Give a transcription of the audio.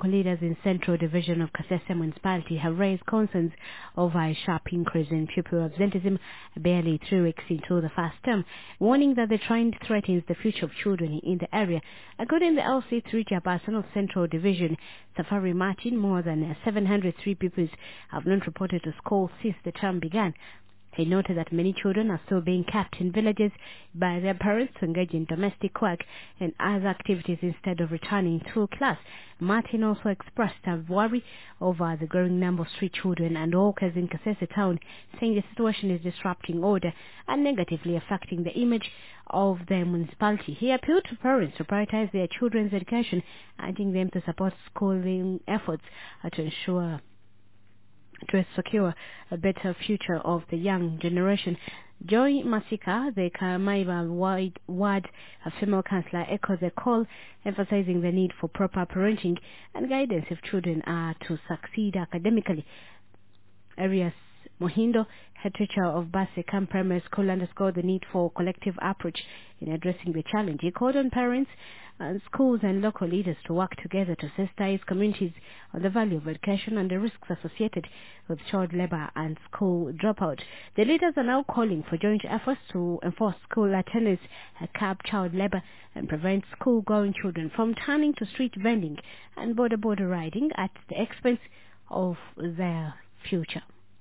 Local leaders in Central Division of Kasese Municipality have raised concerns over a sharp increase in pupil absenteeism barely 3 weeks into the first term, warning that the trend threatens the future of children in the area. According to the LC3 chairperson of Central Division, Safari Martin, more than 703 pupils have not reported to school since the term began. He noted that many children are still being kept in villages by their parents to engage in domestic work and other activities instead of returning to class. Martin also expressed a worry over the growing number of street children and hawkers in Kasese town, saying the situation is disrupting order and negatively affecting the image of the municipality. He appealed to parents to prioritize their children's education, urging them to support schooling efforts to secure a better future of the young generation. Joy Masika, the Kamaiba Ward female councillor, echoed the call, emphasizing the need for proper parenting and guidance if children are to succeed academically. Arias Mohindo, head teacher of Basekam Primary School, underscored the need for collective approach in addressing the challenge. He called on parents and schools and local leaders to work together to sensitize communities on the value of education and the risks associated with child labor and school dropout. The leaders are now calling for joint efforts to enforce school attendance, curb child labor, and prevent school-going children from turning to street vending and border riding at the expense of their future.